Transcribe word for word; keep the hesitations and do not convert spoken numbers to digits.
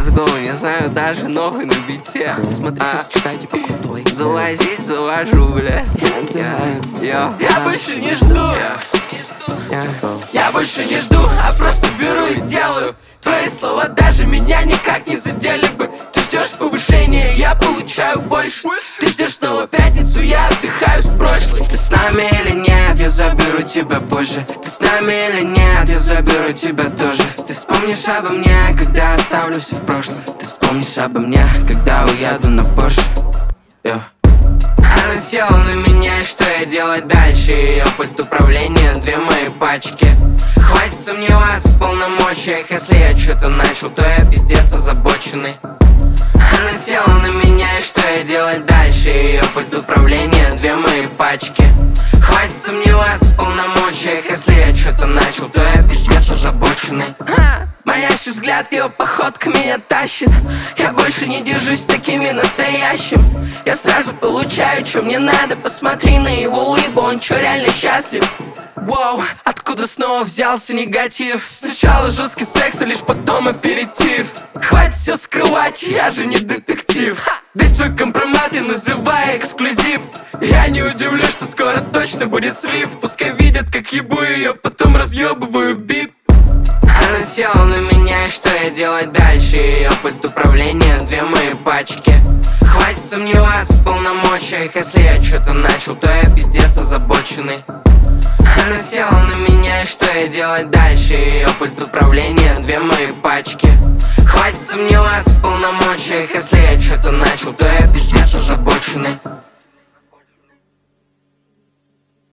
let's go. Не знаю даже новый на бите. Смотри, А, сейчас читай, типа крутой. залазить завожу, бля. Я, я больше не жду. Я больше не жду, а просто беру и делаю. Твои слова даже меня никак не задели бы. Ты ждешь повышения, я получаю больше. Ты ждешь снова пятницу, я отдыхаю с прошлой. Ты с нами или нет, я заберу тебя позже. Ты с нами или нет, я заберу тебя тоже. Ты вспомнишь обо мне, когда оставлю все в прошлом. Ты вспомнишь обо мне, когда уеду на Порше. Йо. Она села на меня, и что я делать дальше? Ее пульт управления, две мои пачки. Хватит сомневаться в полномочиях. Если я что-то начал, то я пиздец озабоченный. Она села на меня, и что я делать дальше? Ее пульт управления, две мои пачки. Хватит сомневаться в полномочиях. Если я что-то начал, то я пиздец озабоченный. Манящий взгляд, ее походка меня тащит. Я больше не держусь с такими настоящим. Я сразу получаю, что мне надо. Посмотри на его улыбку, он чё, реально счастлив? Воу, откуда снова взялся негатив? Сначала жесткий секс, а лишь потом аперитив. Хватит все скрывать, я же не детектив. Весь твой компромат я называю эксклюзив. Я не удивлюсь, что скоро точно будет слив. Пускай видят, как ебу ее, потом разъебываю бит. Она села на меня, и что я делать дальше? Ее пульт управления, две мои пачки. Хватит сомневаться в полномочиях. Если я что-то начал, то я пиздец озабоченный. Она села на меня, и что я делать дальше? Ее пульт управления, две мои пачки. Хватит сомневаться в полномочиях. Если я что-то начал, то я пиздец озабоченный.